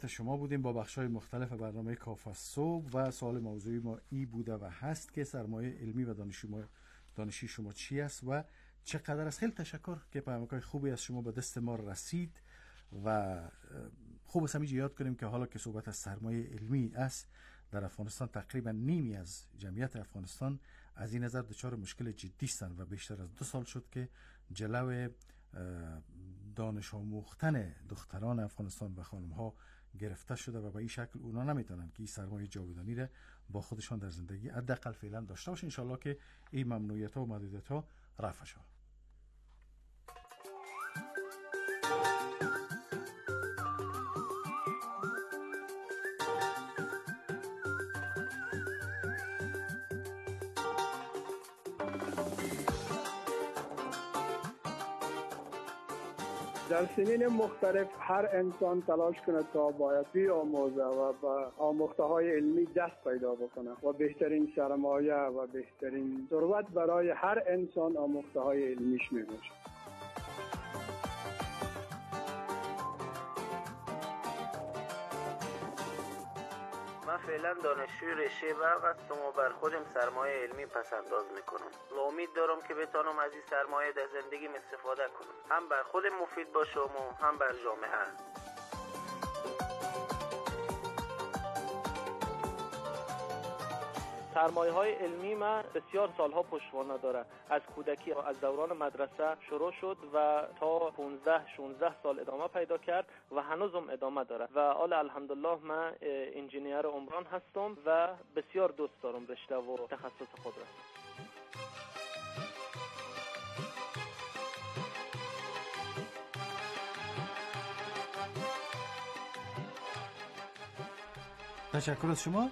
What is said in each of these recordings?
شما بودیم با بخش‌های مختلف برنامه کافه صبح و سوال موضوعی ما ای بوده و هست که سرمایه علمی و دانشی شما چی است و چقدر است. خیلی تشکر که پیامک‌های خوبی از شما به دست ما رسید و خوب است همیشه یاد کنیم که حالا که صحبت از سرمایه علمی است، در افغانستان تقریبا نیمی از جمعیت افغانستان از این نظر دچار مشکل جدی هستند و بیشتر از 2 سال شد که جلو دانش آموختن دختران افغانستان و خانم ها گرفته شده و به این شکل اونا نمیتونن که این سرمایه جاودانی را با خودشان در زندگی حداقل فعلا داشته باشن. ان شاء الله که این ممنوعیت ها و محدودیت ها رفع شود. در سنین مختلف هر انسان تلاش کنه تا باید بیاموزه و با آموخته های علمی دست پیدا بکنه و بهترین سرمایه و بهترین ثروت برای هر انسان آموخته های علمیش می باشه. من فعلا دانشجوی رشته برق هستم و بر خودم سرمایه علمی پسنداز میکنم و امید دارم که بتانم از این سرمایه در زندگیم استفاده کنم، هم بر خودم مفید باشم و هم بر جامعه. سرمایه‌های علمی من بسیار سالها پشتوانه داره. از کودکی از دوران مدرسه شروع شد و تا 15-16 سال ادامه پیدا کرد و هنوزم ادامه داره و حالا الحمدلله من انجینیر عمران هستم و بسیار دوست دارم رشته و تخصص خود را. تشکر از شما.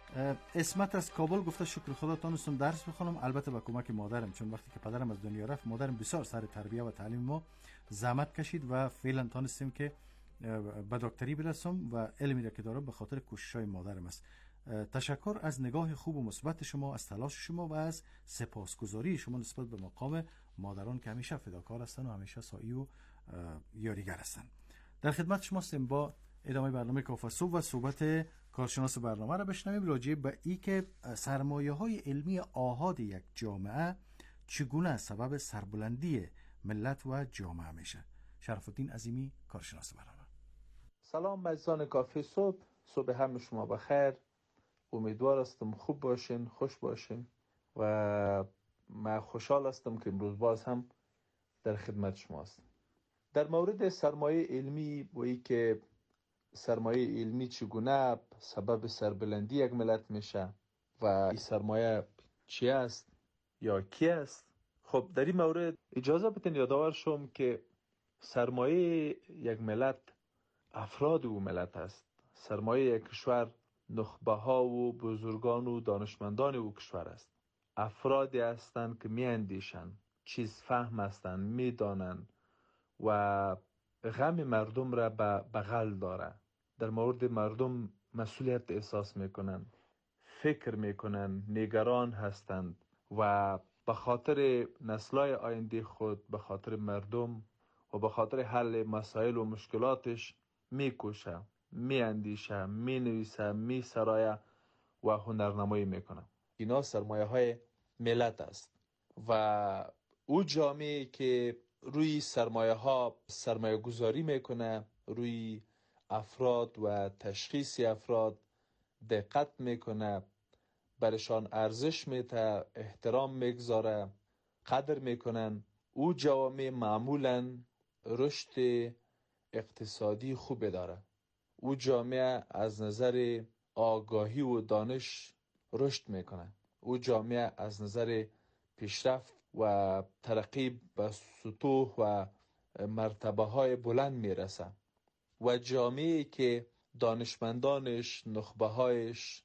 اسمت از کابل گفته شکر خدا تانستم درس بخونم، البته با کمک مادرم، چون وقتی که پدرم از دنیا رفت مادرم بسیار سر تربیه و تعلیم ما زحمت کشید و فعلا تانستیم که به دکتری برسم و علمی را که دارم به خاطر کوشش‌های مادرم است. تشکر از نگاه خوب و مثبت شما، از تلاش شما و از سپاسگزاری شما نسبت به مقام مادران که همیشه فداکار هستند و همیشه سعی و یاریگر هستند. در خدمت شما هستیم با ادامه برنامه کافه صبح و صحبت کارشناس برنامه را بشنویم راجع به این که سرمایه‌های علمی آحاد یک جامعه چگونه سبب سربلندی ملت و جامعه میشه. شرف الدین عظیمی، کارشناس برنامه. سلام عزیزان کافه صبح، صبح همه شما بخیر. امیدوار هستم خوب باشین، خوش باشین و من خوشحال هستم که امروز باز هم در خدمت شما هستم. در مورد سرمایه علمی و ای که سرمایه علمی چگونه سبب سربلندی یک ملت میشه و این سرمایه چی است یا کی است، خب در این مورد اجازه بدین یادآور شم که سرمایه یک ملت افراد او ملت است. سرمایه یک کشور نخبه ها و بزرگان و دانشمندان او کشور است. افرادی هستند که می اندیشند، چیز فهم هستند، می دانند و غم مردم را به بغل داره. در مورد مردم مسئولیت احساس میکنند، فکر میکنند، نگران هستند و به خاطر نسل‌های آینده خود، به خاطر مردم و به خاطر حل مسائل و مشکلاتش میکوشه، میاندیشه، مینویسه، میسرایه و هنرنمایی میکنه. اینا سرمایه های ملت است و او جامعه که روی سرمایه ها سرمایه گذاری میکنه، روی افراد و تشخیص افراد دقت میکنه، برشان ارزش میده، احترام میگذاره، قدر میکنن، او جوامع معمولاً رشد اقتصادی خوب داره. او جامعه از نظر آگاهی و دانش رشد میکنه. او جامعه از نظر پیشرفت و ترقی به سطوح و مرتبه های بلند میرسه و جامعه که دانشمندانش، نخبه هایش،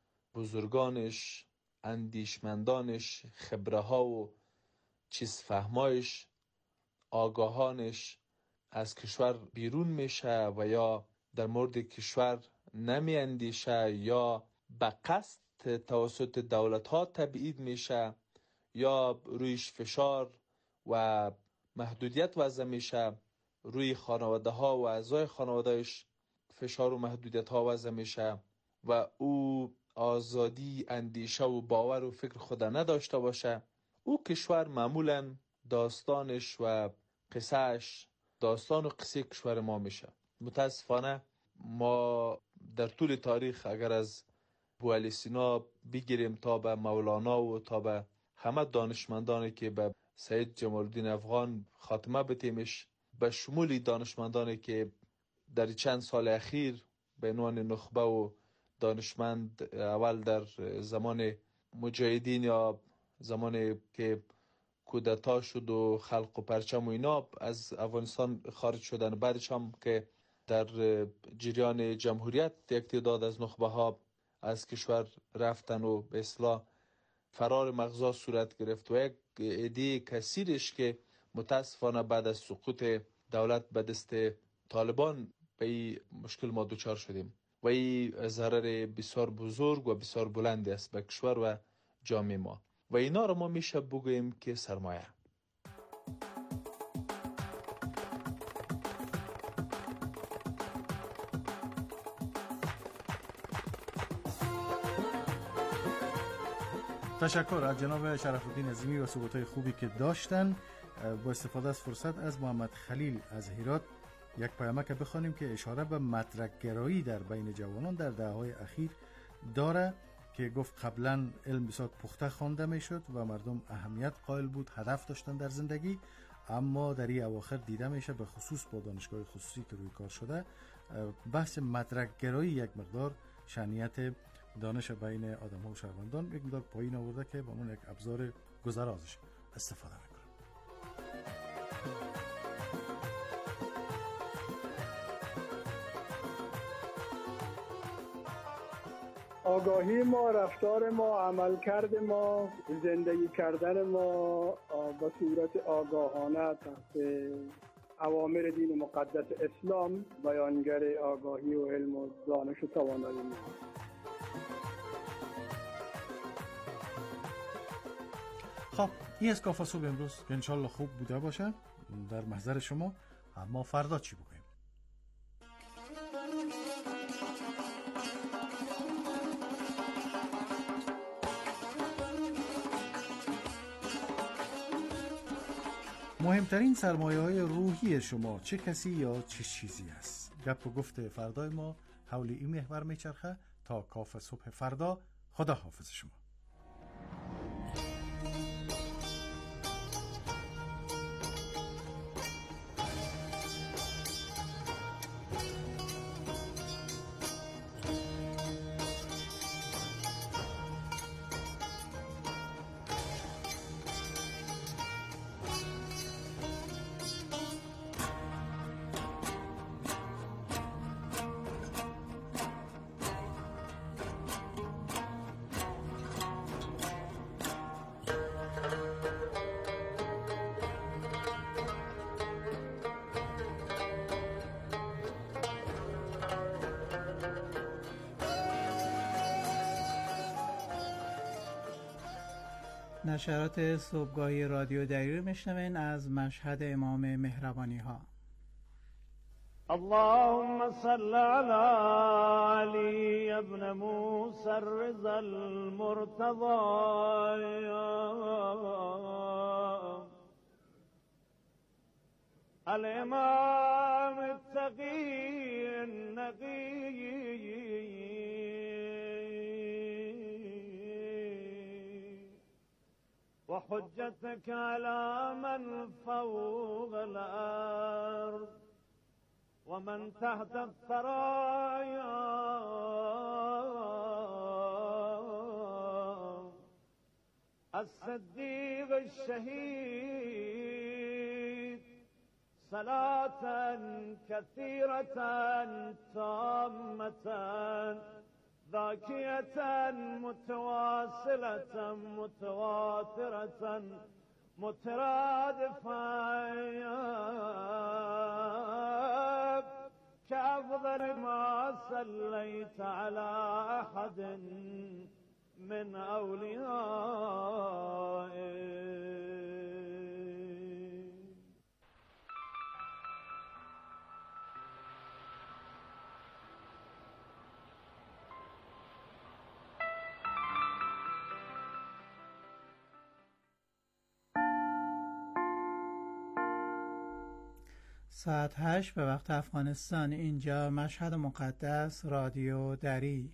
بزرگانش، اندیشمندانش، خبره ها و چیز فهمایش، آگاهانش از کشور بیرون میشه و یا در مورد کشور نمی اندیشه یا به قصد توسط دولت ها تبعید میشه یا رویش فشار و محدودیت وضع میشه، روی خانواده ها و اعضای خانوادهش فشار و محدودیت ها وضع میشه و او آزادی اندیشه و باور و فکر خود نداشته باشه، او کشور معمولا داستانش و قصهش داستان و قصه کشور ما میشه. متاسفانه ما در طول تاریخ اگر از بوعلی سینا بگیریم تا به مولانا و تا به همه دانشمندانی که به سید جمال الدین افغان خاتمه بتیمش، به شمول دانشمندانی که در چند سال اخیر به عنوان نخبه و دانشمند اول در زمان مجاهدین یا زمانی که کودتا شد و خلق و پرچم و اینا از افغانستان خارج شدن، بعدش هم که در جریان جمهوریت یک تعداد از نخبه ها از کشور رفتن و به اصطلاح فرار مغزا صورت گرفت و یک عده کثیرش که متاسفانه بعد از سقوط دولت به دست طالبان به این مشکل ما دوچار شدیم و این ضرر بسیار بزرگ و بسیار بلندی است به کشور و جامعه ما و اینا رو ما میشه بگوییم که سرمایه. تشکر از جناب شرف الدین عظیمی و ثبوت‌های خوبی که داشتن. با استفاده از فرصت از محمد خلیل از هرات یک پیامک بخوانیم که اشاره به مطرح‌گرایی در بین جوانان در دهه‌های اخیر داره که گفت قبلا علم بسیار پخته خوانده میشد و مردم اهمیت قائل بود، هدف داشتن در زندگی، اما در این اواخر دیده میشه به خصوص با دانشگاه خصوصی که روی کار شده بحث مطرح‌گرایی یک مقدار شأنیت دانش بین آدم ها و شهروندان یک مقدار پایین آورده که با اون یک ابزار گذرازش استفاده میکنه. آگاهی ما، رفتار ما، عملکرد ما، زندگی کردن ما با صورت آگاهانه تحت اوامر دین مقدس اسلام بیانگر آگاهی و علم و دانش و توانایی ما. خب این از کافه صبح امروز که انشالله خوب بوده باشه در محضر شما. اما فردا چی بگویم؟ مهمترین سرمایه‌های روحی شما چه کسی یا چه چیزی است؟ گپ و گفت فردای ما حول این محور میچرخه. تا کافه صبح فردا، خدا حافظ شما. نشرات صبحگاهی رادیو دری رو میشنوین از مشهد امام مهربانی ها. اللهم صل على علي ابن موسى الرضا المرتضى الامام التقي النقي وحجتك على من فوق الأرض ومن تحت الثرايا الصديق الشهيد صلاة كثيرة تامة ذاكية متواصلة متواترة مترادفة كأفضل ما صليت على أحد من أوليائك. ساعت 8 به وقت افغانستان. اینجا مشهد مقدس، رادیو دری.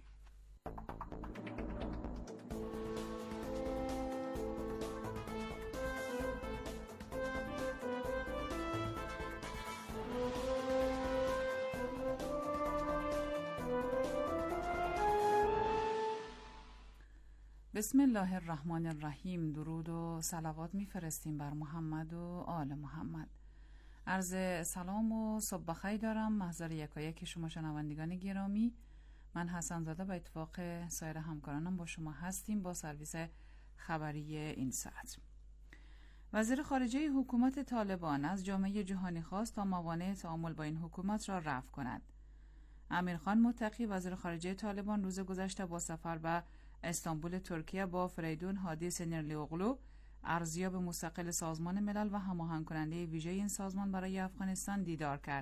بسم الله الرحمن الرحیم. درود و صلوات میفرستیم بر محمد و آل محمد. عرض سلام و صبح بخیر دارم محضر یکایک شما شنوندگان گرامی. من حسن زاده به اتفاق سایر همکارانم با شما هستیم با سرویس خبری این ساعت. وزیر خارجه حکومت طالبان از جامعه جهانی خواست تا موانع تعامل با این حکومت را رفع کند. امیرخان متقی وزیر خارجه طالبان روز گذشته با سفر به استانبول ترکیه با فریدون هادی سنرلیوغلو، ارزیاب مستقل سازمان ملل و هماهنگ کننده ویژه این سازمان برای افغانستان دیدار کرد.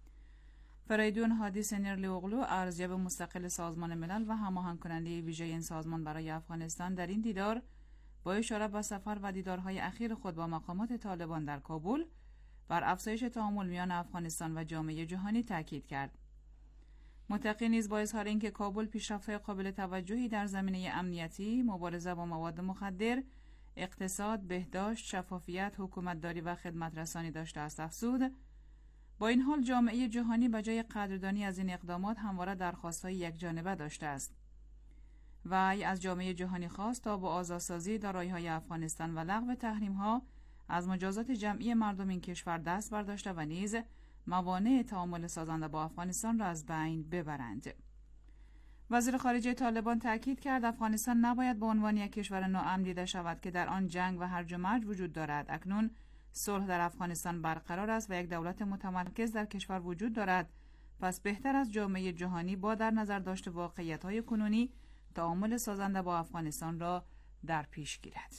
فریدون هادی سنرلیوغلو، ارزیاب مستقل سازمان ملل و هماهنگ کننده ویژه این سازمان برای افغانستان، در این دیدار با اشاره به سفر و دیدارهای اخیر خود با مقامات طالبان در کابل بر افزایش تعامل میان افغانستان و جامعه جهانی تاکید کرد. متقی نیز با اظهار اینکه کابل پیشرفت‌های قابل توجهی در زمینه امنیتی، مبارزه با مواد مخدر، اقتصاد، بهداشت، شفافیت، حکومتداری و خدمت رسانی داشته است، افزود با این حال جامعه جهانی بجای قدردانی از این اقدامات همواره درخواست‌های یکجانبه داشته است. وی از جامعه جهانی خواست تا با آزادسازی دارایی‌های افغانستان و لغو تحریم‌ها از مجازات جمعی مردم این کشور دست برداشته و نیز موانع تعامل سازنده با افغانستان را از بین ببرند. وزیر خارجه طالبان تاکید کرد افغانستان نباید به عنوان یک کشور ناامن دیده شود که در آن جنگ و هرج و مرج وجود دارد. اکنون صلح در افغانستان برقرار است و یک دولت متمرکز در کشور وجود دارد، پس بهتر از جامعه جهانی با در نظر داشت واقعیت‌های کنونی تعامل سازنده با افغانستان را در پیش گیرد.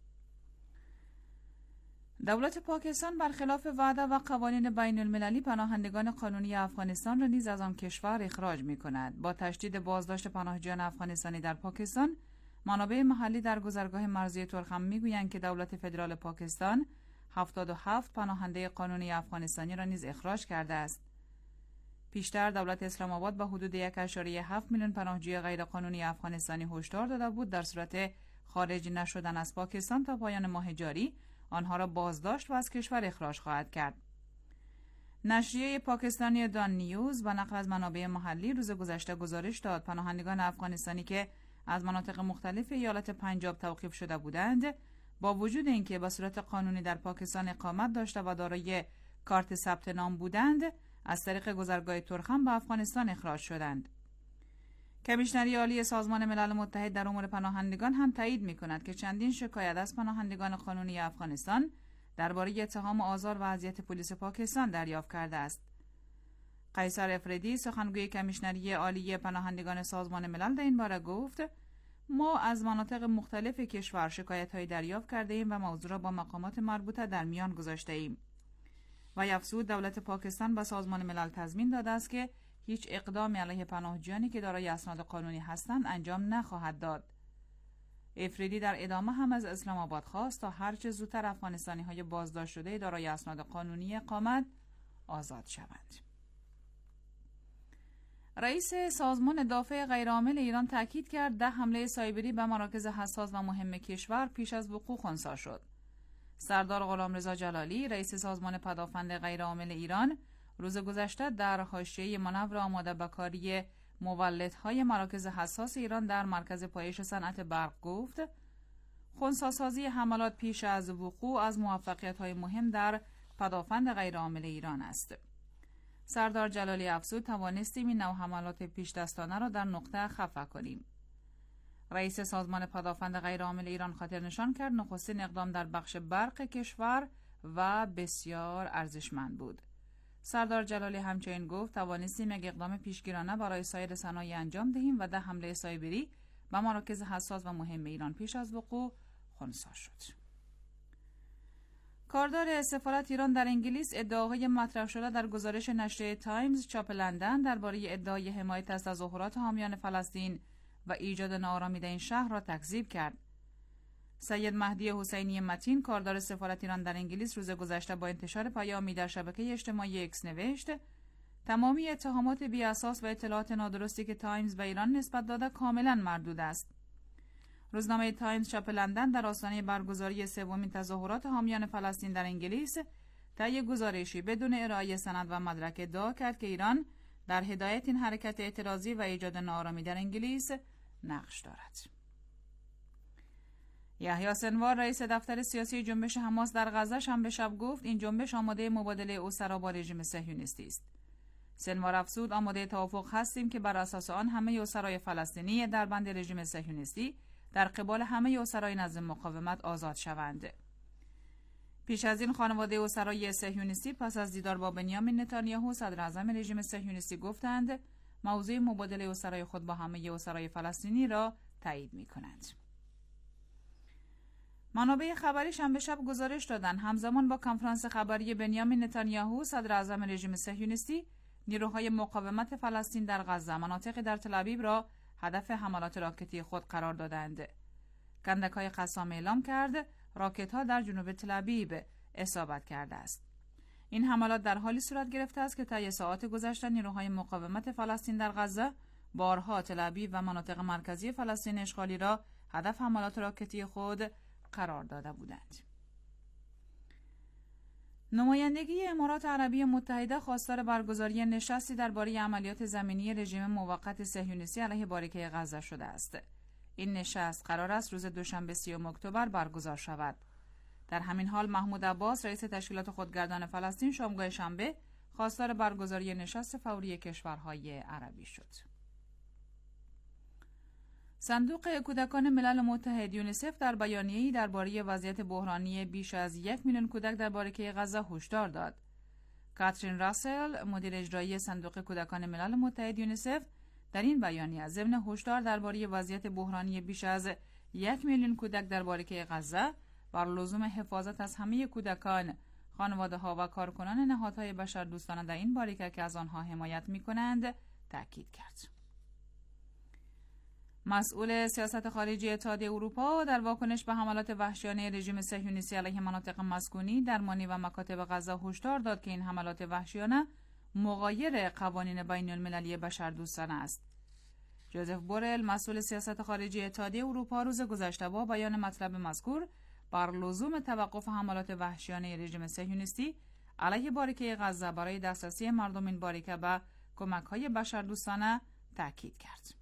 دولت پاکستان برخلاف وعده و قوانین بین المللی پناهندگان قانونی افغانستان را نیز از آن کشور اخراج می کند. با تشدید بازداشت پناهجویان افغانستانی در پاکستان، منابع محلی در گذرگاه مرزی ترخم می گویند که دولت فدرال پاکستان 77 پناهنده قانونی افغانستانی را نیز اخراج کرده است. پیشتر دولت اسلام آباد به حدود 1.7 میلیون پناهجوی غیرقانونی افغانستانی هشدار داده بود در صورت خارج نشدن از پاکستان تا پایان ماه جاری آنها را بازداشت و از کشور اخراج خواهد کرد. نشریه پاکستانی دان نیوز با نقل از منابع محلی روز گذشته گزارش داد پناهندگان افغانستانی که از مناطق مختلف ایالت پنجاب توقیف شده بودند، با وجود اینکه به صورت قانونی در پاکستان اقامت داشته و دارای کارت ثبت نام بودند، از طریق گذرگاه ترخم به افغانستان اخراج شدند. کمیشنری عالی سازمان ملل متحد در امور پناهندگان هم تایید می‌کند که چندین شکایت از پناهندگان قانونی افغانستان درباره اتهام آزار و اذیت پلیس پاکستان دریافت کرده است. قیصر افریدی، سخنگوی کمیشنری عالی پناهندگان سازمان ملل در این باره گفت: ما از مناطق مختلف کشور شکایت‌های دریافت کرده ایم و موضوع را با مقامات مربوطه در میان گذاشته ایم. و افزود دولت پاکستان به سازمان ملل تضمین داده است که هیچ اقدامی علیه پناهجویانی که دارای اسناد قانونی هستند انجام نخواهد داد. افریدی در ادامه هم از اسلام آباد خواست تا هرچه زودتر افغانستانی‌های بازداشت شده دارای اسناد قانونی اقامت آزاد شوند. رئیس سازمان دافع غیرعامل ایران تاکید کرد 10 حمله سایبری به مراکز حساس و مهم کشور پیش از وقوع خنثی شد. سردار غلامرضا جلالی، رئیس سازمان پدافند غیرعامل ایران، روز گذشته در حاشیه مانور آماده به کاری مولدهای مراکز حساس ایران در مرکز پایش صنعت برق گفت: خنثی‌سازی حملات پیش از وقوع از موفقیت‌های مهم در پدافند غیرعامل ایران است. سردار جلالی افزود توانستیم این نوع حملات پیش دستانه را در نقطه خفه کنیم. رئیس سازمان پدافند غیرعامل ایران خاطر نشان کرد نخستین اقدام در بخش برق کشور و بسیار ارزشمند بود. سردار جلالی همچنین گفت توانستیم یک اقدام پیشگیرانه برای سایر صنایع انجام دهیم و 10 حمله سایبری به مراکز حساس و مهم ایران پیش از وقوع خنثی شد. کاردار سفارت ایران در انگلیس ادعاهای مطرح شده در گزارش نشریه تایمز چاپ لندن درباره ادعای حمایت از تظاهرات حامیان فلسطین و ایجاد ناآرامی در این شهر را تکذیب کرد. سید مهدی حسینی متین کاردار سفارت ایران در انگلیس روز گذشته با انتشار پیامی در شبکه اجتماعی اکس نوشت: تمامی اتهامات بی اساس و اطلاعات نادرستی که تایمز به ایران نسبت داده کاملا مردود است. روزنامه تایمز چاپ لندن در آستانه برگزاری سومین تظاهرات حامیان فلسطین در انگلیس طی گزارشی بدون ارائه سند و مدرک ادعا کرد که ایران در هدایت این حرکت اعتراضی و ایجاد ناآرامی در انگلیس نقش دارد. یحیی سنوار رئیس دفتر سیاسی جنبش حماس در غزه شنبه شب گفت این جنبش آماده مبادله اسرا با رژیم صهیونیستی است. سنوار افزود آماده توافق هستیم که بر اساس آن همه اسرای فلسطینی در بند رژیم صهیونیستی در قبال همه اسرای نظم مقاومت آزاد شوند. پیش از این خانواده اسرای صهیونیستی پس از دیدار با بنیامین نتانیاهو صدر اعظم رژیم صهیونیستی گفتند موضوع مبادله اسرای خود با همه اسرای فلسطینی را تایید می‌کنند. منابع خبری شنبه شب گزارش دادند همزمان با کنفرانس خبری بنیامین نتانیاهو صدر اعظم رژیم صهیونیستی نیروهای مقاومت فلسطین در غزه مناطق در تل‌آویو را هدف حملات راکتی خود قرار دادند. کندک‌های قسام اعلام کرد راکت‌ها در جنوب تل‌آویو اصابت کرده است. این حملات در حالی صورت گرفته است که طی ساعات گذشته نیروهای مقاومت فلسطین در غزه بارها تل‌آویو و مناطق مرکزی فلسطین اشغالی را هدف حملات راکتی خود قرار داده بودند. نمایندگی امارات عربی متحده خواستار برگزاری نشستی درباره عملیات زمینی رژیم موقت صهیونیستی علیه باریکه غزه شده است. این نشست قرار است روز دوشنبه 30 اکتبر برگزار شود. در همین حال محمود عباس رئیس تشکیلات خودگردان فلسطین شامگاه شنبه خواستار برگزاری نشست فوری کشورهای عربی شد. صندوق کودکان ملل متحد یونیسف در بیانیه‌ای درباره وضعیت بحرانی بیش از 1 میلیون کودک در باریکه غزه هشدار داد. کاترین راسل، مدیر اجرایی صندوق کودکان ملل متحد یونیسف، در این بیانیه ضمن هشدار درباره وضعیت بحرانی بیش از 1 میلیون کودک در باریکه غزه بر لزوم حفاظت از همه کودکان، خانواده‌ها و کارکنان نهادهای بشردوستانه در این باریکه که از آنها حمایت می‌کنند، تاکید کرد. مسئول سیاست خارجی اتحادیه اروپا در واکنش به حملات وحشیانه رژیم صهیونیستی علیه مناطق مسکونی، درمانی و مکاتب غزه هشدار داد که این حملات وحشیانه مغایر قوانین بین‌المللی بشردوستانه است. جوزف بورل، مسئول سیاست خارجی اتحادیه اروپا، روز گذشته با بیان مطلب مذکور بر لزوم توقف حملات وحشیانه رژیم صهیونیستی علیه باریکه غزه برای دسترسی مردم این باریکه به کمک‌های بشردوستانه تاکید کرد.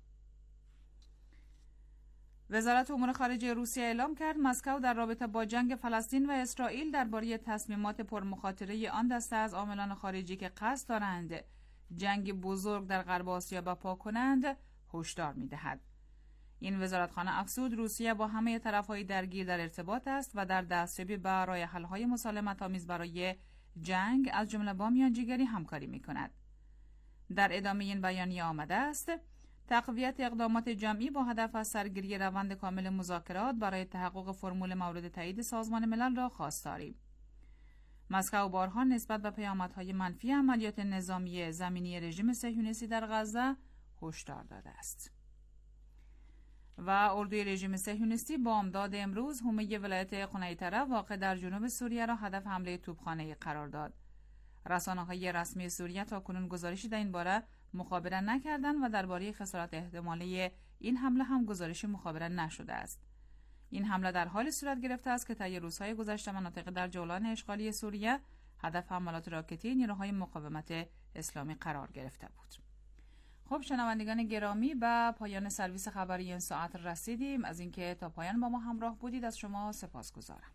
وزارت امور خارجه روسیه اعلام کرد مسکو در رابطه با جنگ فلسطین و اسرائیل درباره تصمیمات پرمخاطره آن دسته از عاملان خارجی که قصد دارند جنگ بزرگ در غرب آسیا برپا کنند هشدار می‌دهد. این وزارتخانه افزود روسیه با همه طرف‌های درگیر در ارتباط است و در دستیابی به راه حل‌های مسالمت‌آمیز برای جنگ از جمله با میانجیگری همکاری می‌کند. در ادامه این بیانیه آمده است تقویت اقدامات جمعی با هدف از سرگیری روند کامل مذاکرات برای تحقق فرمول مورد تایید سازمان ملل را خواستاریم. مسکو بارها نسبت به پیامدهای منفی عملیات نظامی زمینی رژیم صهیونیستی در غزه هشدار داده است. و اردوی رژیم صهیونیستی بامداد امروز حومه ولایت قنیطره واقع در جنوب سوریه را هدف حمله توپخانه‌ای قرار داد. رسانه‌های رسمی سوریه تاکنون گزارشی در این باره مخابره نکردند و درباره خسارات احتمالی این حمله هم گزارشی مخابره نشده است. این حمله در حالی صورت گرفته است که طی روزهای گذشته مناطق در جولان اشغالی سوریه هدف حملات راکتی نیروهای مقاومت اسلامی قرار گرفته بود. خب شنوندگان گرامی، به پایان سرویس خبری این ساعت رسیدیم. از اینکه تا پایان با ما همراه بودید از شما سپاسگزارم.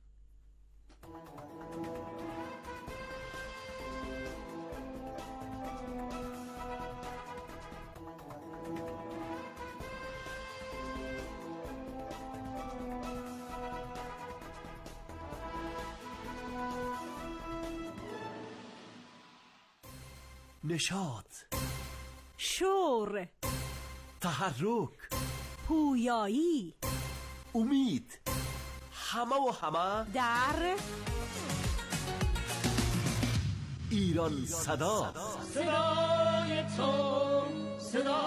نشاط، شور، تحرک، پویایی، امید، همه در ایران صدا. صدای تو،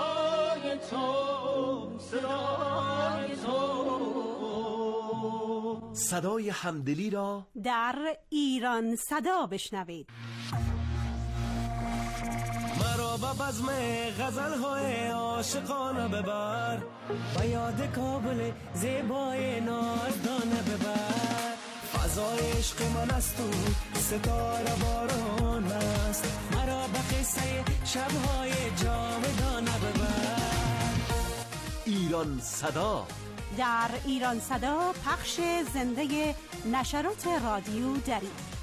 صدای تو، صدای تو، صدای همدلی را در ایران صدا بشنوید. مرا به بزم غزل‌های عاشقانه ببر، به یاد کابل زیبای نازدانه ببر. فضای عشق من است و ستاره باران است، مرا به قصه شب‌های جاودانه ببر. ایران صدا. در ایران صدا پخش زنده نشرات رادیو دری.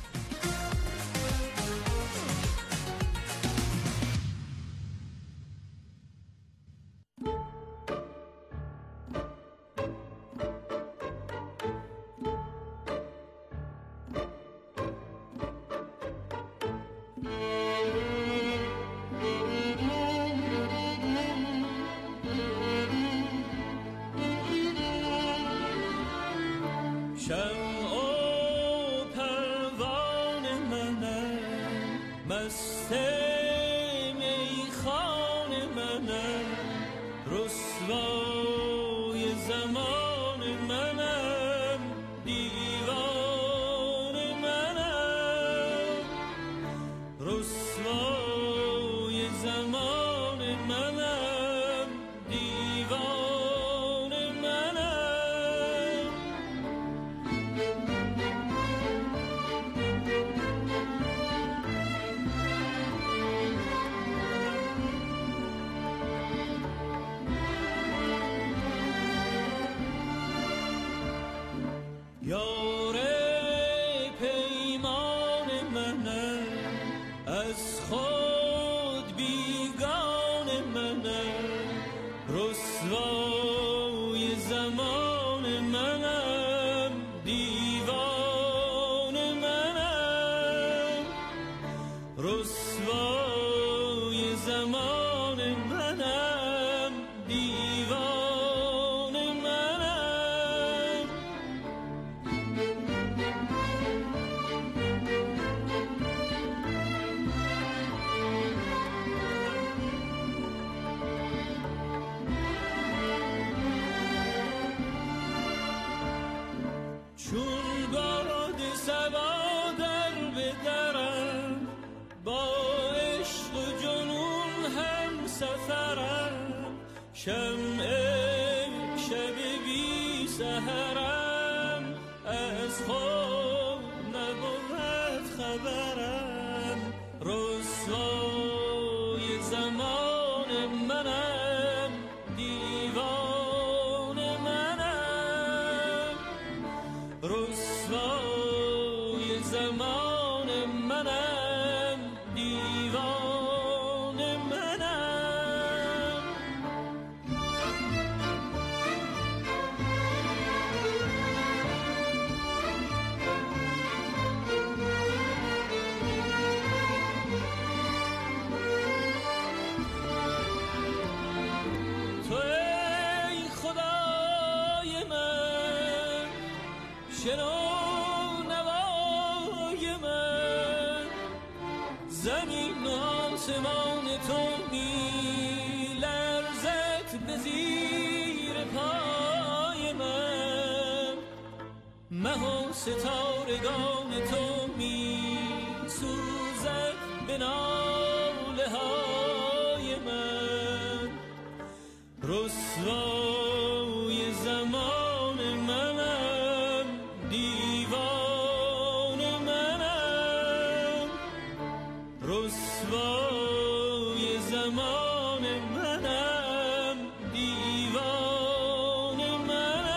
ستارگان تو می سوزد به ناله های من، رسوای زمان منم، دیوان منم، رسوای زمان منم، دیوان منم.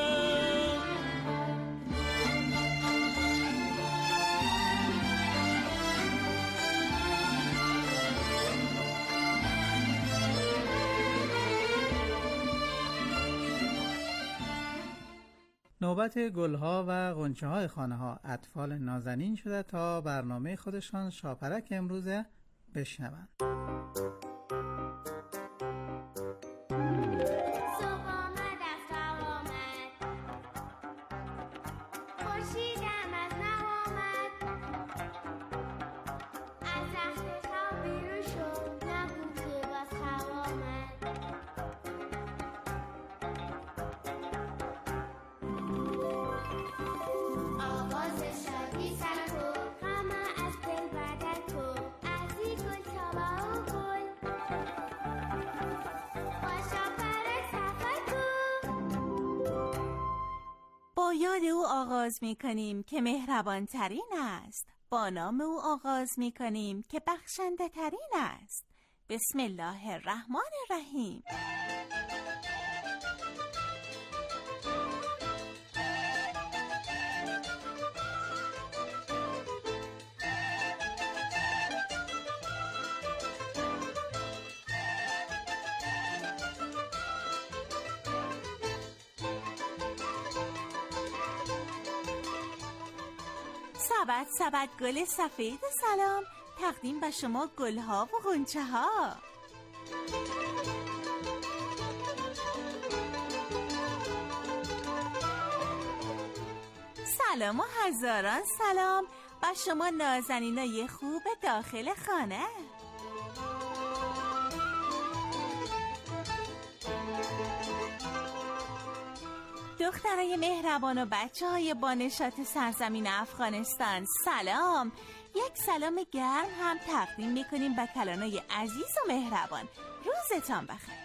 نوبت گلها و غنچه های خانه ها اطفال نازنین شده تا برنامه خودشان شاپرک امروزه بشنوند. یاد او آغاز می کنیم که مهربان ترین است. با نام او آغاز می کنیم که بخشنده ترین است. بسم الله الرحمن الرحیم. سبد سبد گل سفید سلام، تقدیم به شما گلها و غنچه ها. سلام و هزاران سلام به شما نازنینای خوب داخل خانه. دخترای مهربان و بچه های بانشات سرزمین افغانستان سلام. یک سلام گرم هم تقدیم میکنیم به کلانای عزیز و مهربان. روزتان بخیر.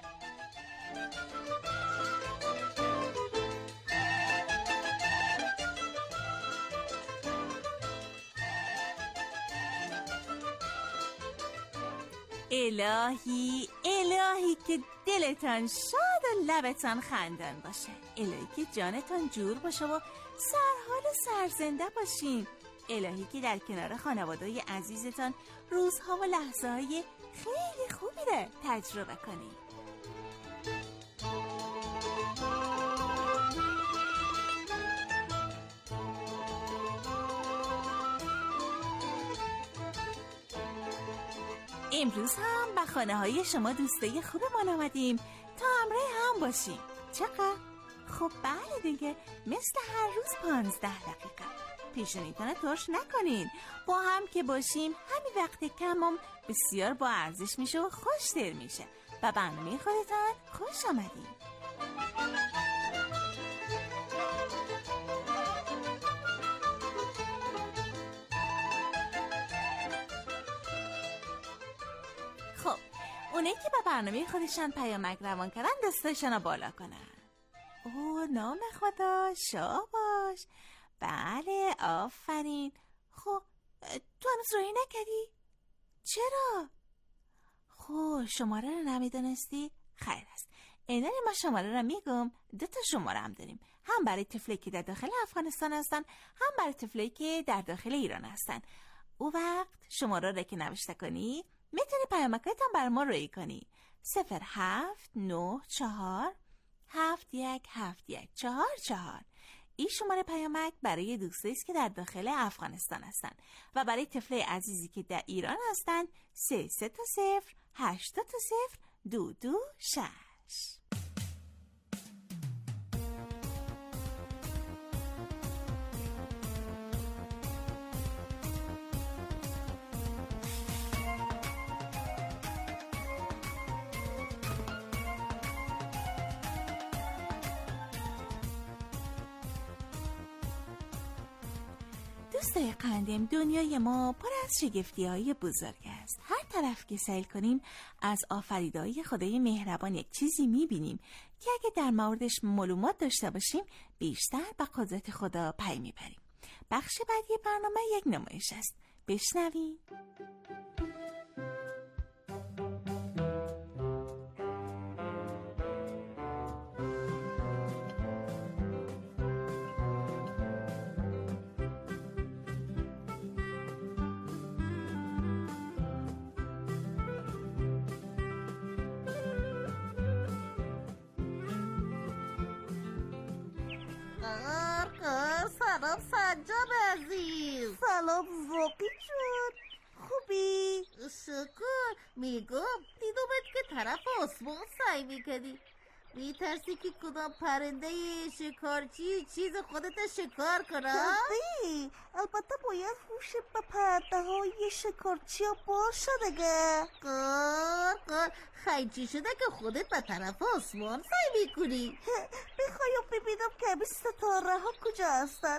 الهی الهی که دلتان شاد و لبتان خندان باشه. الهی که جانتان جور باشه و سرحال و سرزنده باشین. الهی که در کنار خانواده‌های عزیزتان روزها و لحظه‌های خیلی خوبی رو تجربه کنید. امروز هم به خانه های شما دوستای خوبمان آمدیم تا همراه هم باشیم. چقدر؟ خب بله دیگه، مثل هر روز 15 دقیقه. پیشونیتان ترش نکنین. با هم که باشیم همین وقت کمم بسیار با ارزش میشه و خوش‌دل میشه. و برنامه خودتان خوش آمدین. خب اونایی که به برنامه خودشان پیامک روان کردن دستاشون رو بالا کنن. اوه نام خدا شاباش. بله آفرین. خب تو هنوز راهی نکردی؟ چرا؟ خب شماره رو نمیدونستی؟ خیر است. اینانی ما شماره رو میگم. 2 شماره هم داریم، هم برای طفلی که در داخل افغانستان هستن، هم برای طفلی که در داخل ایران هستن. او وقت شماره رو که نوشته کنی میتونی پیامکایتان بر ما روی کنی. 0794 717144. این شماره پیامک برای دوستایی است که در داخل افغانستان هستند و برای طفلای عزیزی که در ایران هستند 330 820 226. دوستای قندم، دنیای ما پر از شگفتی‌های بزرگ است. هر طرف که سیل کنیم از آفریدهای خدای مهربان یک چیزی می‌بینیم که اگه در موردش معلومات داشته باشیم بیشتر به قدرت خدا پی می‌بریم. بخش بعدی برنامه یک نمایش است. بشنویم. سلام سنجان عزیز. سلام زاقی جون، خوبی؟ شکر. میگم دیدمت که طرف آسمان سعی میکنی. میترسی که کدام پرنده شکارچی چیز خودت شکار کنه؟ جدی؟ البته باید هوش به پرنده های شکارچی باشه دیگه. قار خیلی شده که خودت به طرف آسمان سعی میکنی. بخوایم ببینم که همین ستاره ها کجا هستن.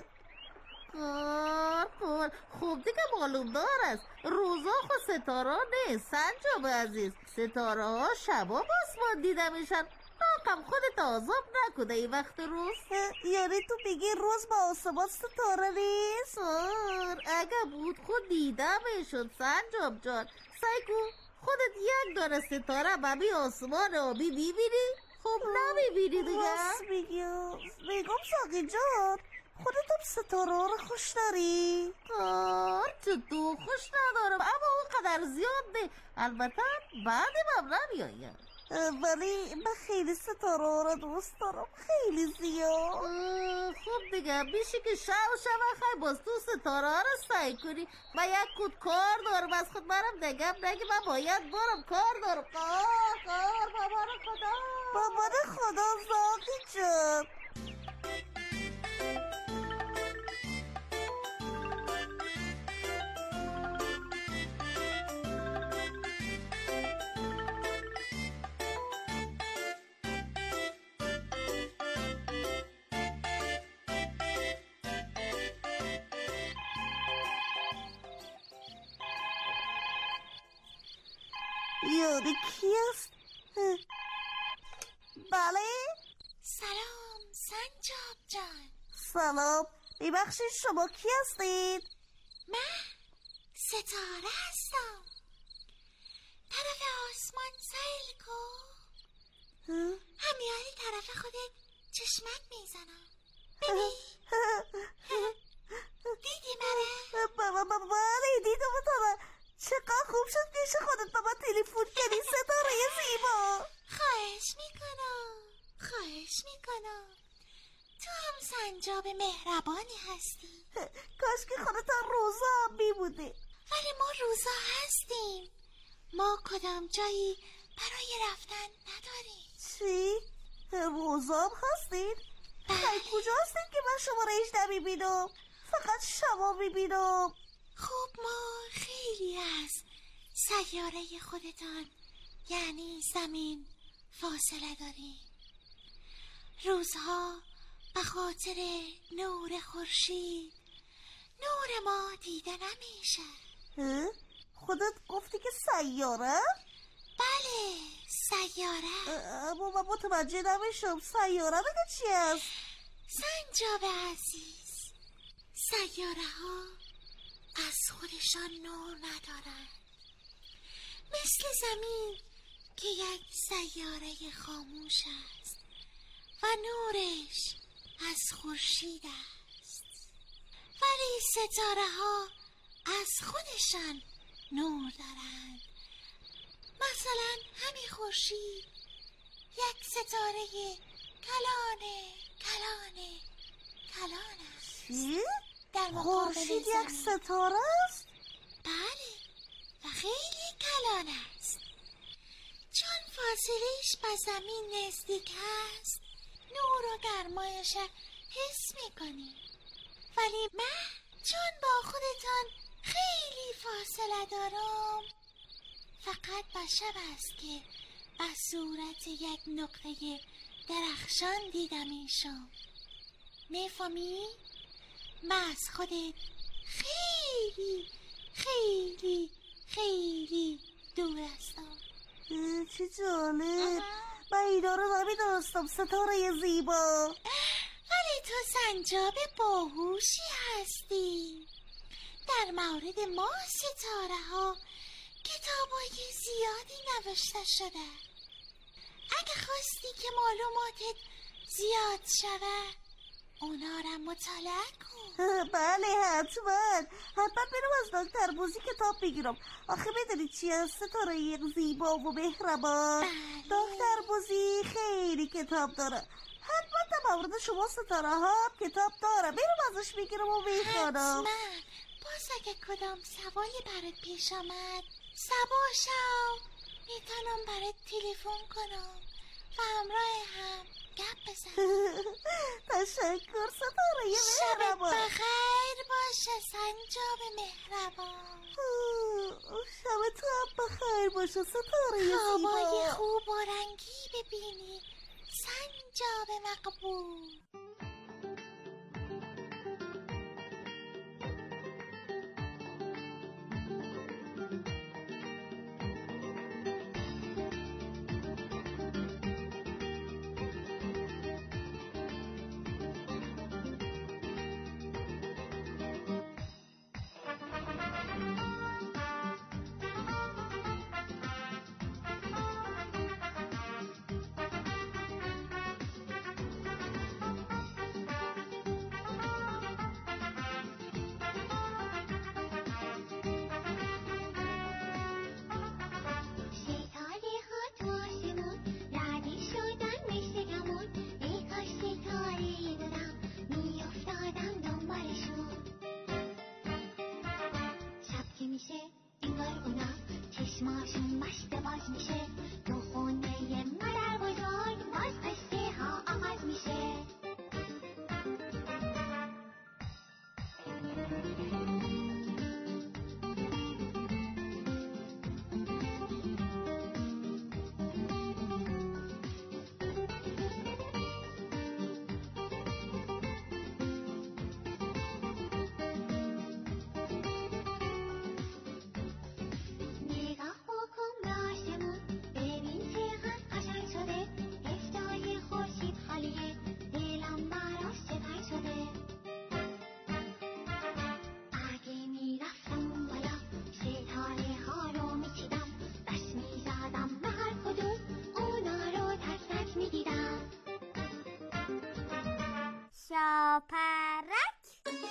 قار خوب دیگه معلوم دار است. روزا خود ستاره نیست سنجاب عزیز. ستاره ها شبا آسمان دیده میشن. هم خودت آزاب نکنه این وقت روز. یعنی تو میگی روز با آسمان ستاره نیست؟ اگه بود خود دیده میشد سنجاب جان. سعی کن خودت یک دانه ستاره ببی آسمان آبی میبینی؟ خب نمیبینی دیگه. راست میگم ساقی جان، خودت هم ستاره رو خوش داری؟ تو خوش ندارم اما اون قدر زیاد نه. البته بعدم هم نمیایم، ولی من خیلی ستاره رو دوست دارم، خیلی زیاد. خب دیگه بیشی که شو خیلی باز تو ستاره رو سعی کنی. من یک کود کار دارم، از خود برم نگم نگی من باید برم کار دارم. کار بابا خدا زاقی جان. یاری کی است؟ بله؟ سلام سنجاب جان. سلام، ببخشید شما کی هستید؟ من ستاره هستم. طرف آسمان سیل کن. همیاری طرف خودت چشمک میزنم. ببین دیدی منه؟ بله دیدم تو. چقدر خوب شد که خودت با من تلفن کنی ستاره زیبا. خواهش میکنم. تو هم سنجاب مهربانی هستی. کاش که خودت روزا هم میبوده. ولی ما روزا هستیم. ما کدام جایی برای رفتن نداریم. چی؟ روزا هم هستید؟ بله. کجا هستید که من شما را هیچ نمیبینم؟ فقط شما میبینم. خب ما خیلی از سیاره خودتان یعنی زمین فاصله داریم. روزها به خاطر نور خورشید نور ما دیده نمیشه. خودت گفتی که سیاره؟ بله سیاره. اما من متوجه نمیشم سیاره بگه چی است؟ سنجاب عزیز، سیاره ها از خودشان نور ندارن، مثل زمین که یک سیاره خاموش است و نورش از خورشید است. ولی ستاره ها از خودشان نور دارند. مثلا همین خورشید یک ستاره کلان است. چی؟ در مقابل خورشید یک ستاره است؟ بله و خیلی کلان است. چون فاصلهش با زمین نزدیک است نور و گرمایش حس میکنی. ولی من چون با خودتان خیلی فاصله دارم فقط به شب است که به صورت یک نقطه درخشان دیده میشم. میفهمی؟ من از خودت خیلی خیلی خیلی دور هستم. چه جالب. من اینا رو نمیدونستم ستاره زیبا. ولی تو سنجاب باهوشی هستی. در مورد ما ستاره ها کتابای زیادی نوشته شده. اگه خواستی که معلوماتت زیاد شده اونا را مطالعه کن. بله حتما برم از دکتر بوزی کتاب بگیرم. آخه بدونی چی است ستاره یک زیبا و مهربان؟ دکتر بوزی خیلی کتاب داره. حتما در مورد شما ستاره ها کتاب داره. برم ازش بگیرم و بخونم. باز اگه کدام سوالی برات پیش آمد سباشم میتونم برات تلفن کنم و همراه هم گپ بزنم. تشکر ستاره مهربان. شبت بخیر باشه سنجاب مهربان. شب تو هم بخیر باشه ستاره زیبا. خوابای خوب و رنگی ببینی سنجاب مقبول. شون مشت باز میشه، تو خونه مادر بزرگ باز قصه ها آغاز میشه. شاپرک.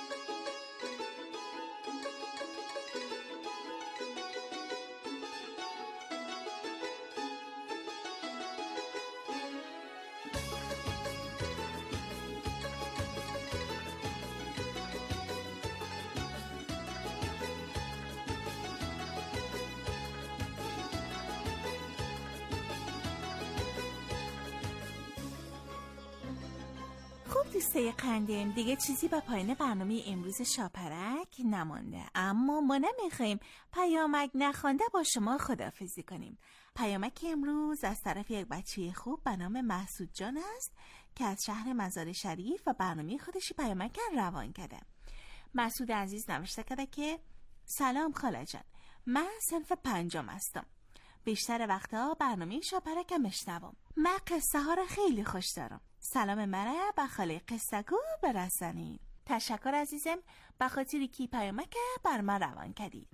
دوستای قندیم، دیگه چیزی به پایان برنامه امروز شاپرک نمانده، اما ما نمیخوایم پیامک نخوانده با شما خداحافظی کنیم. پیامک امروز از طرف یک بچه خوب به نام مسعود جان است که از شهر مزار شریف و برنامه خودشی پیامک روان کرده. مسعود عزیز نوشته کرده که سلام خاله جان، من صنف 5 هستم. بیشتر وقتا برنامه شاپرک میشنوم. من قصه ها را خیلی خوش دارم. سلام منه به خاله قصه‌گو برسانید. تشکر عزیزم به خاطری که پیامک بر ما روان کردی.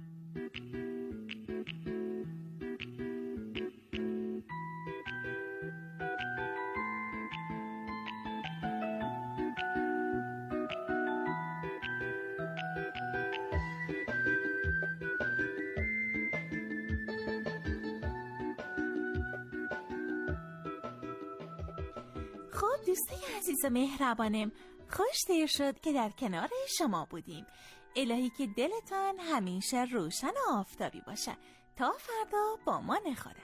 خب دوستای عزیز و مهربانم، خوش‌دیر شد که در کنار شما بودیم. الهی که دلتان همیشه روشن و آفتابی باشه. تا فردا با ما نخوره.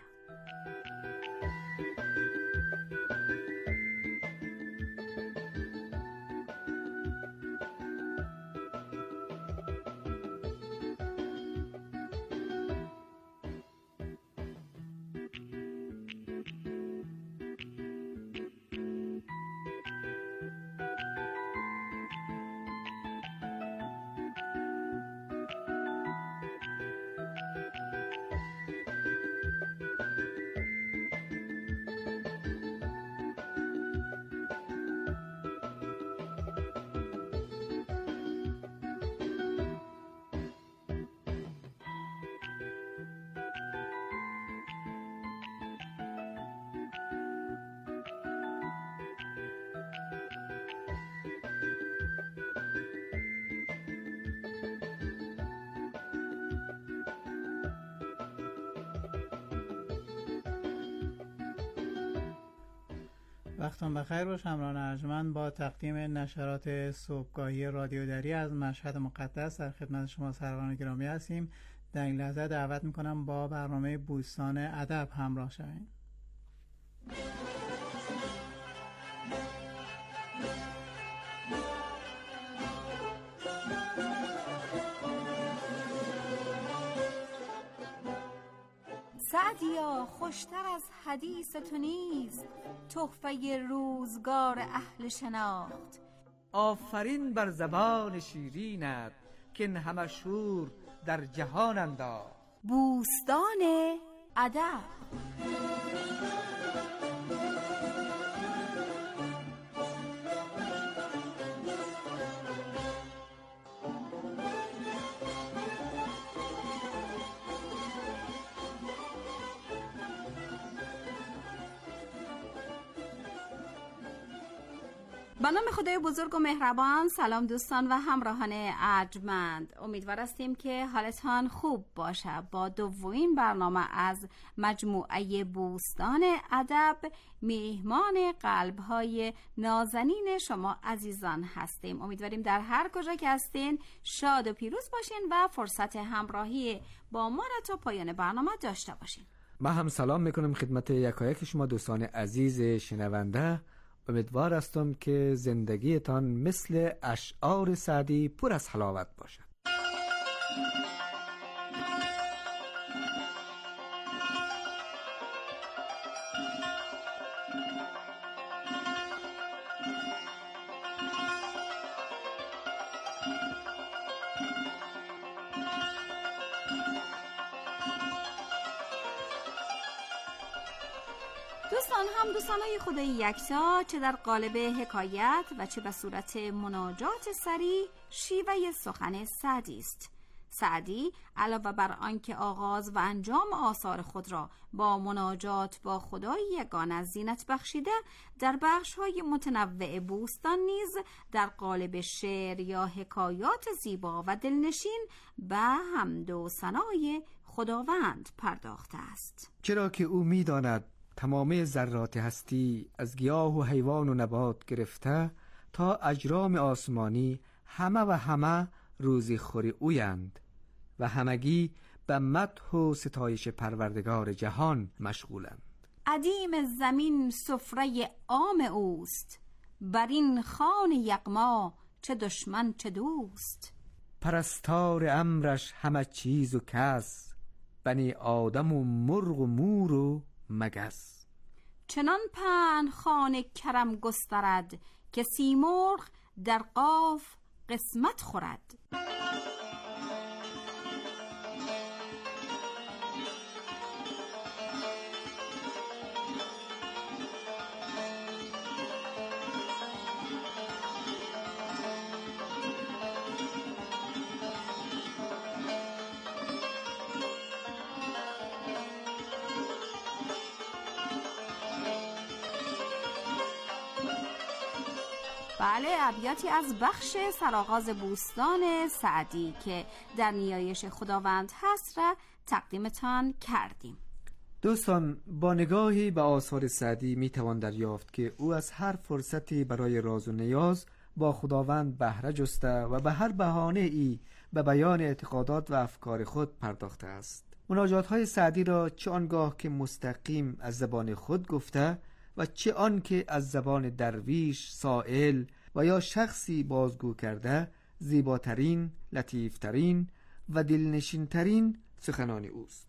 وقتان بخیر باش همراهان ارجمند. با تقدیم نشرات صبحگاهی رادیو دری از مشهد مقدس در خدمت شما سروران گرامی هستیم. در این لحظه دعوت میکنم با برنامه بوستان ادب همراه شوید. سعدیا خوشتر از حدیث تو نیست تحفه روزگار اهل شناخت. آفرین بر زبان شیرینت که این همه شور در جهان انداخت. بوستان ادب. به نام خدای بزرگ و مهربان. سلام دوستان و همراهان ارجمند، امیدوار هستیم که حالتان خوب باشه. با دومین برنامه از مجموعه بوستان ادب میهمان قلب‌های نازنین شما عزیزان هستیم. امیدواریم در هر کجا که هستین شاد و پیروز باشین و فرصت همراهی با ما را تا پایان برنامه داشته باشین. من هم سلام میکنم خدمت یکایک شما دوستان عزیز شنونده. امیدوار هستم که زندگیتان مثل اشعار سعدی پر از حلاوت باشد. دوستان هم دوستانای خدای یکتا، چه در قالب حکایت و چه به صورت مناجات سری، شیوه سخن سعدی است. سعدی علاوه بر آنکه آغاز و انجام آثار خود را با مناجات با خدای یگانه زینت بخشیده، در بخش‌های متنوع بوستان نیز در قالب شعر یا حکایات زیبا و دلنشین به حمد و ثنای خداوند پرداخته است. چرا که او می‌داند تمام ذرات هستی از گیاه و حیوان و نبات گرفته تا اجرام آسمانی همه روزی خوری اویند و همگی به مدح و ستایش پروردگار جهان مشغولند. ادیم زمین سفره عام اوست، بر این خوان یغما چه دشمن چه دوست. پرستار امرش همه چیز و کس، بنی آدم و مرغ و مور و مگس. چنان پهن خوان کرم گسترد، که سیمرغ در قاف قسمت خورد. بله، ابیاتی از بخش سرآغاز بوستان سعدی که در نیایش خداوند هست را تقدیمتان کردیم. دوستان، با نگاهی به آثار سعدی می توان دریافت که او از هر فرصتی برای راز و نیاز با خداوند بهره جسته و به هر بهانه ای به بیان اعتقادات و افکار خود پرداخته است. مناجات های سعدی را چه آنگاه که مستقیم از زبان خود گفته و چه آن که از زبان درویش، سائل و یا شخصی بازگو کرده، زیباترین، لطیفترین و دلنشینترین سخنان اوست.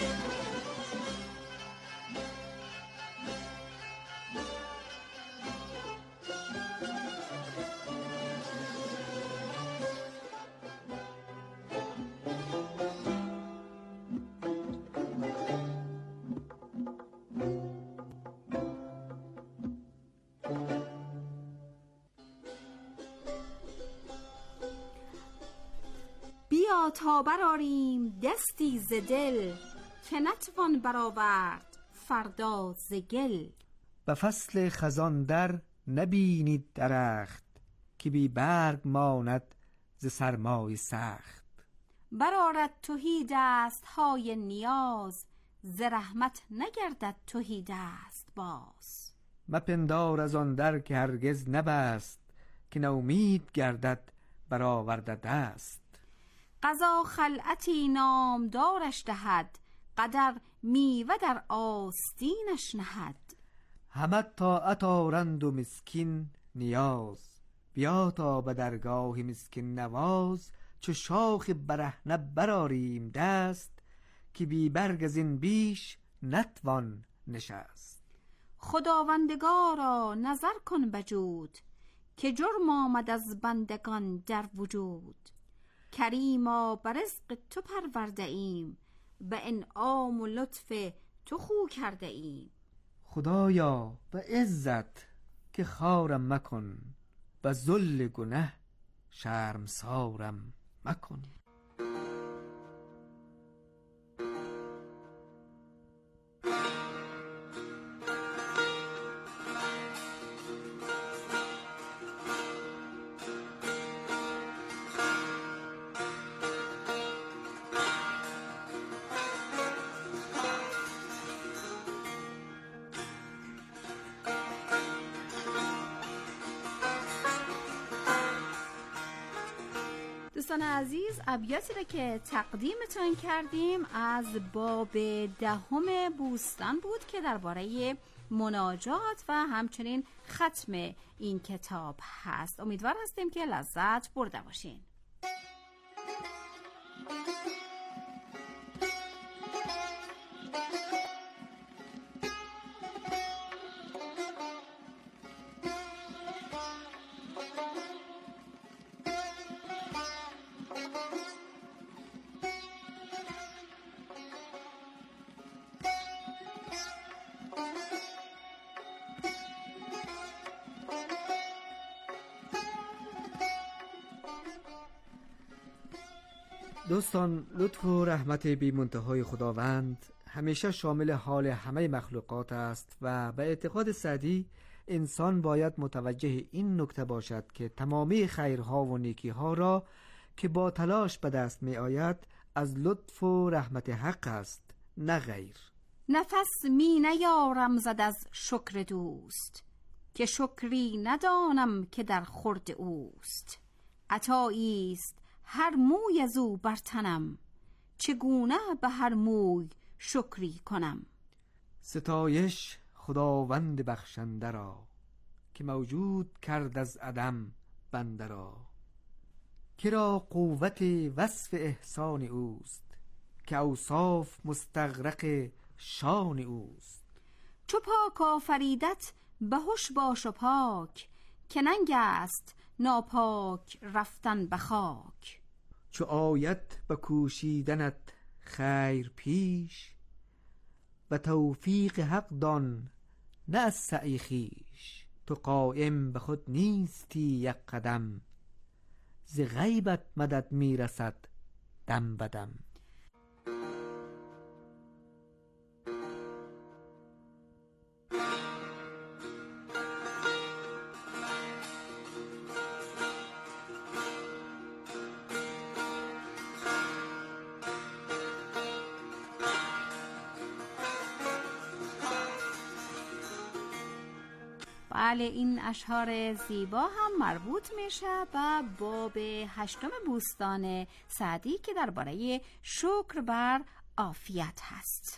تا براریم دستی ز دل، که نتوان برآورد فردا ز گل. به فصل خزان در نبینید درخت، که بی برگ ماند ز سرمای سخت. برآرد تهی دست های نیاز، ز رحمت نگردد تهی دست باز. مپندار از آن در که هرگز نبست، که نومید گردد برآورده دست. قضا خلعتی نامدارش دهد، قدر میوه در آستینش نهد. همه طاعت آرند و مسکین نیاز، بیا تا به درگاه مسکین نواز. چو شاخ برهنه برآریم دست، که بی برگ از این بیش نتوان نشست. خداوندگارا نظر کن بجود، که جرم آمد از بندگان در وجود. کریما به رزق تو پرورده ایم، به انعام و لطف تو خو کرده ایم. خدایا به عزت که خارم مکن، به ذل گنه شرمسارم مکن. دوستان عزیز، ابیاتی را که تقدیمتان کردیم از باب 10 بوستان بود که درباره مناجات و همچنین ختم این کتاب هست. امیدوار هستیم که لذت برده باشین. دوستان، لطف و رحمت بی منتهای خداوند همیشه شامل حال همه مخلوقات است و به اعتقاد سعدی انسان باید متوجه این نکته باشد که تمامی خیرها و نیکیها را که با تلاش به دست می آید از لطف و رحمت حق است، نه غیر. نفس می نیارم زد از شکر دوست، که شکری ندانم که در خورد اوست. عطایی است هر موی از او بر تنم، چگونه به هر موی شکری کنم. ستایش خداوند بخشنده را، که موجود کرد از عدم بنده را. کرا قوت وصف احسان اوست، که اوصاف مستغرق شان اوست. چو پاک آفریدت به هوش باش و پاک، که ننگ است ناپاک رفتن به خاک. چو آید به کوشیدنت خیر پیش، و توفیق حق دان نه از سعی خویش. تو قائم به خود نیستی یک قدم، ز غیبت مدد میرسد دم بدم. بله، این اشعار زیبا هم مربوط میشه به باب 8 بوستان سعدی که درباره شکر بر عافیت هست.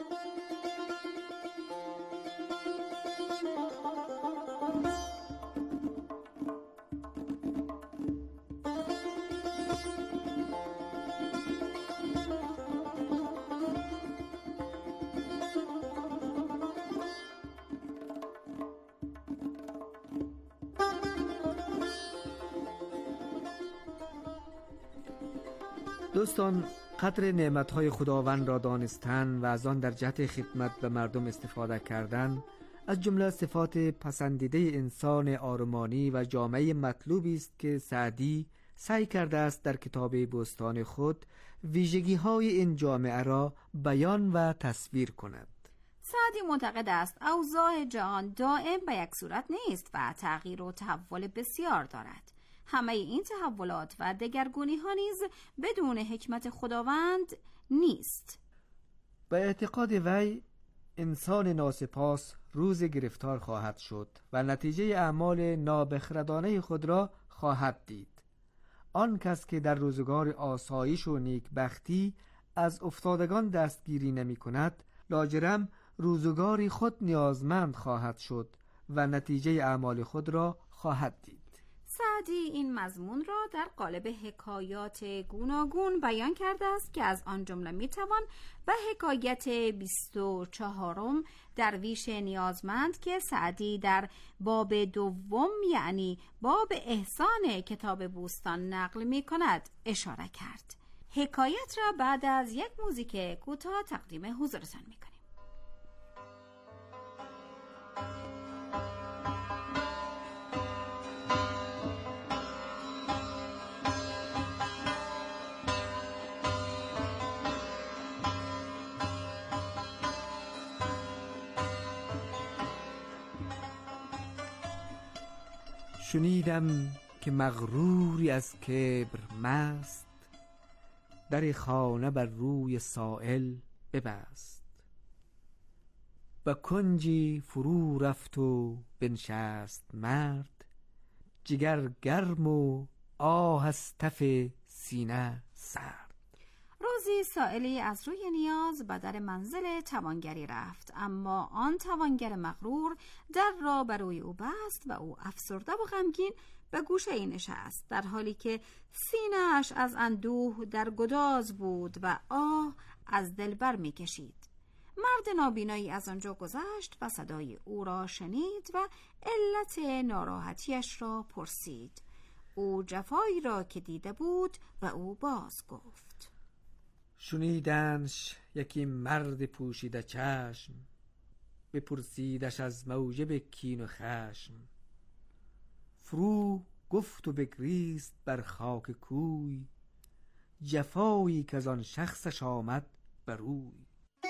دوستان، قدر نعمتهای خداوند را دانستن و از آن در جهت خدمت به مردم استفاده کردن از جمله صفات پسندیده انسان آرمانی و جامعه مطلوبی است که سعدی سعی کرده است در کتاب بوستان خود ویژگی‌های این جامعه را بیان و تصویر کند. سعدی معتقد است اوضاع جهان دائم به یک صورت نیست و تغییر و تحول بسیار دارد. همه این تحولات و دگرگونی ها نیز بدون حکمت خداوند نیست. به اعتقاد وی انسان ناسپاس روز گرفتار خواهد شد و نتیجه اعمال نابخردانه خود را خواهد دید. آن کس که در روزگار آسایش و نیکبختی از افتادگان دستگیری نمی کند، لاجرم روزگاری خود نیازمند خواهد شد و نتیجه اعمال خود را خواهد دید. سعدی این مضمون را در قالب حکایات گوناگون بیان کرده است که از آن جمله میتوان به حکایت 24 درویش نیازمند که سعدی در باب 2 یعنی باب احسان کتاب بوستان نقل می کند اشاره کرد. حکایت را بعد از یک موزیک کوتاه تقدیم حضورتان می کنیم. شنیدم که مغروری از کبر مست، در خانه بر روی سائل ببست. به کنجی فرو رفت و بنشست مرد، جگر گرم و آه از تف سینه سرد. روزی سائلی از روی نیاز به در منزل توانگری رفت، اما آن توانگر مغرور در را بر روی او بست و او افسرده و غمگین به گوشه ای نشست، در حالی که سینه‌اش از اندوه در گداز بود و آه از دل بر می کشید. مرد نابینایی از آنجا گذشت و صدای او را شنید و علت ناراحتیش را پرسید. او جفایی را که دیده بود و او باز گفت. شنیدنش یکی مرد پوشیده چشم، بپرسیدش از موجب کین و خشم. فرو گفت و بگریست بر خاک کوی، جفایی که از آن شخصش آمد بروی.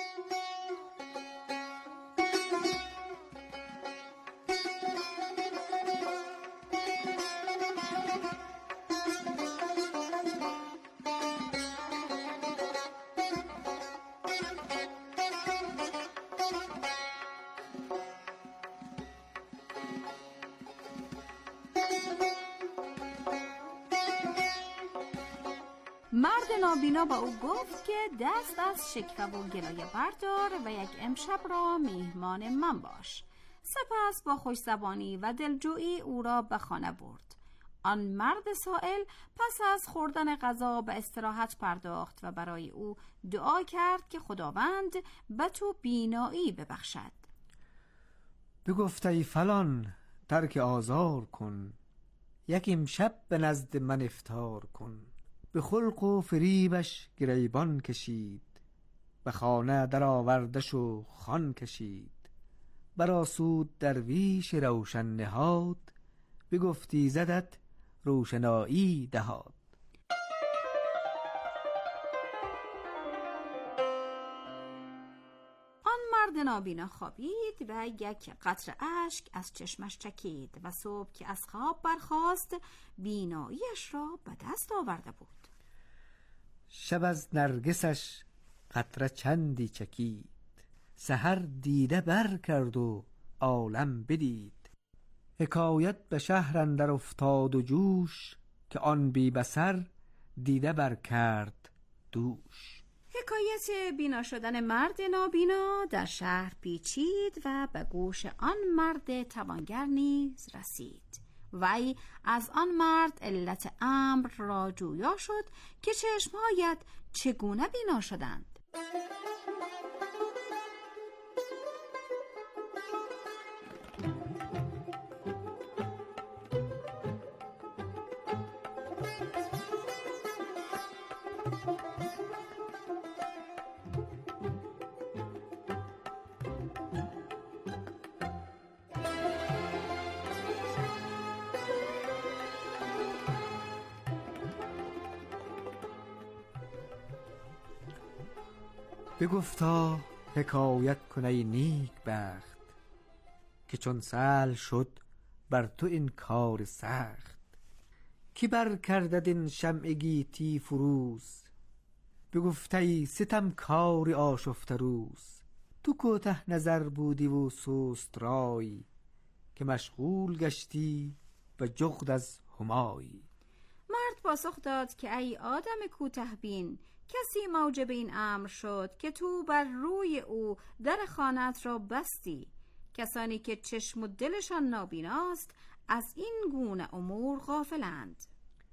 مرد نابینا با او گفت که دست از شکوه و گلایه بردار و یک امشب را میهمان من باش. سپس با خوش‌زبانی و دلجویی او را به خانه برد. آن مرد سائل پس از خوردن غذا به استراحت پرداخت و برای او دعا کرد که خداوند به تو بینایی ببخشد. بگفت ای فلان ترک آزار کن، یک امشب به نزد من افطار کن. به خلق و فریبش گریبان کشید، به خانه در آوردش و خوان کشید. برآسود درویش روشن نهاد، بگفتی زدت روشنایی دهاد. آن مرد نابینا خوابید و یک قطره اشک از چشمش چکید و صبح که از خواب برخاست بیناییش را به دست آورده بود. شب از نرگسش قطره چندی چکید، سحر دیده بر کرد و عالم بدید. حکایت به شهر اندر افتاد و جوش، که آن بی بصر دیده بر کرد دوش. حکایت بینا شدن مرد نابینا در شهر پیچید و به گوش آن مرد توانگر نیز رسید. وی از آن مرد علت امر را جویا شد که چشمهایت چگونه بینا شدند. بگفتا حکایت کن ای نیک بخت، که چون سهل شد بر تو این کار سخت. کی بر کردد این شمع گیتی فروز، بگفت ای ستم کار آشفته روز. تو کوته نظر بودی و سست رای، که مشغول گشتی به جغد از همای. مرد پاسخ داد که ای آدم کوته بین، کسی موجب این امر شد که تو بر روی او در خانه‌ات را بستی. کسانی که چشم و دلشان نابیناست از این گونه امور غافلند.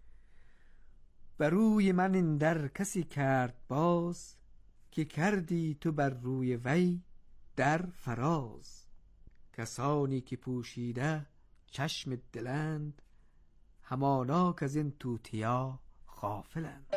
بر روی من این در کسی کرد باز، که کردی تو بر روی وی در فراز. کسانی که پوشیده چشم دلند، همانا که از این توتیا غافلند.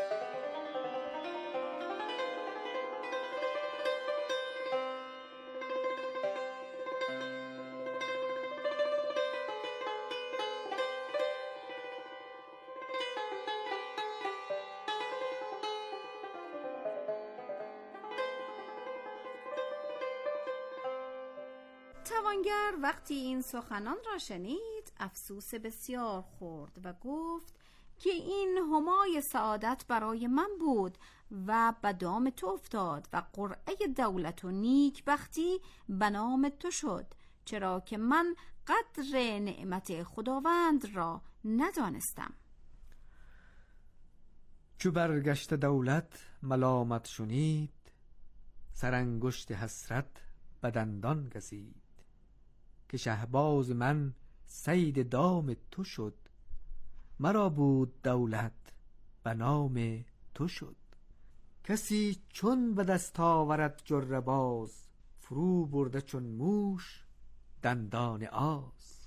توانگر وقتی این سخنان را شنید افسوس بسیار خورد و گفت که این همای سعادت برای من بود و به دام تو افتاد و قرعه دولت و نیک بختی به نام تو شد، چرا که من قدر نعمت خداوند را ندانستم. چو برگشت دولت ملامت شنید، سرانگشت حسرت بدندان گزید. که شهباز من صید دام تو شد، مرا بود دولت به نام تو شد. کسی چون به دست آورد جره باز، فرو برده چون موش دندان آز.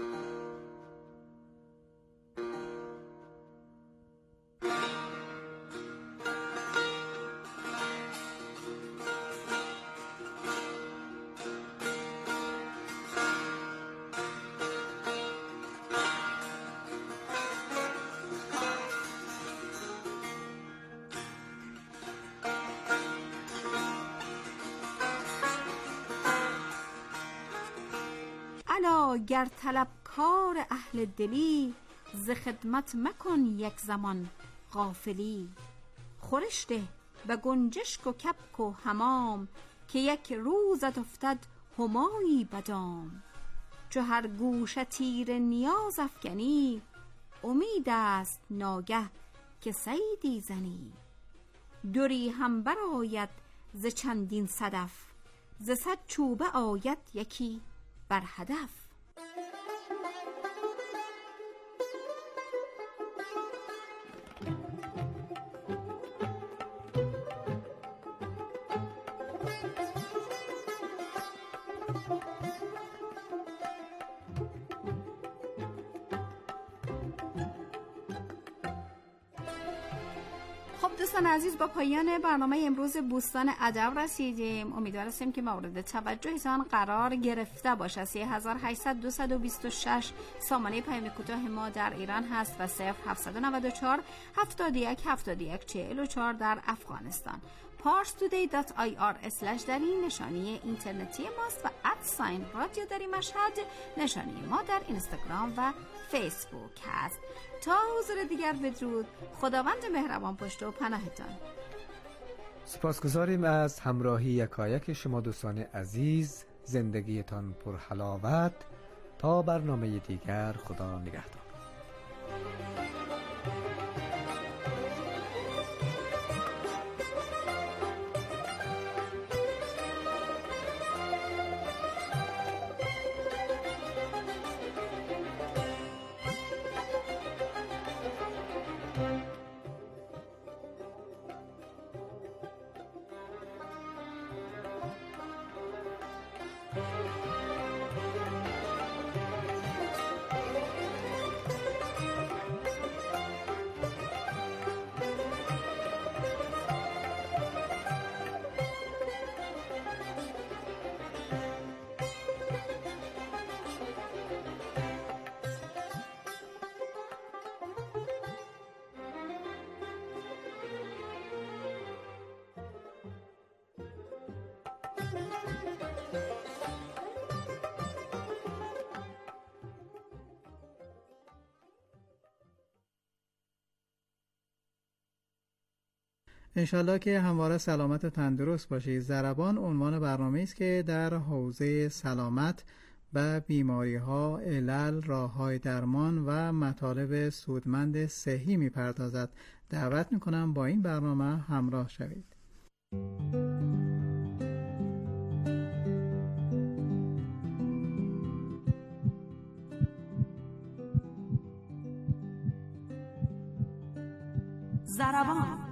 الا گر طلبکار اهل دلی، ز خدمت مکن یک زمان غافلی. خورش ده به گنجشک و کبک و حمام، که یک روزت افتد همایی بدام. چو هر گوشه تیر نیاز افکنی، امید است ناگه که صیدی زنی. دوری هم برآید ز چندین صدف، ز صد چوبه آید یکی بر هدف. خب دوستان عزیز، با پایان برنامه امروز بوستان ادب رسیدیم. امیدوارم که مورد توجهتان قرار گرفته باشه. 3800 سامانه پیام کوتاه ما در ایران هست و 0794 71 71 44 در افغانستان. parstoday.ir/ نشانی اینترنتی ماست و @ رادیو دری مشهد نشانی ما در اینستاگرام و فیسبوک هست. تا حضور دیگر بدرود. خداوند مهربان پشت و پناهتان. سپاسگزاریم از همراهی یکایک شما دوستان عزیز. زندگیتان پر حلاوت. تا برنامه دیگر، خدا نگهدار. انشالله که همواره سلامت و تندرست باشید. ضربان عنوان برنامه است که در حوزه سلامت به بیماری ها، علل، راه های درمان و مطالب سودمند صحی می پردازد. دعوت می کنم با این برنامه همراه شوید. ضربان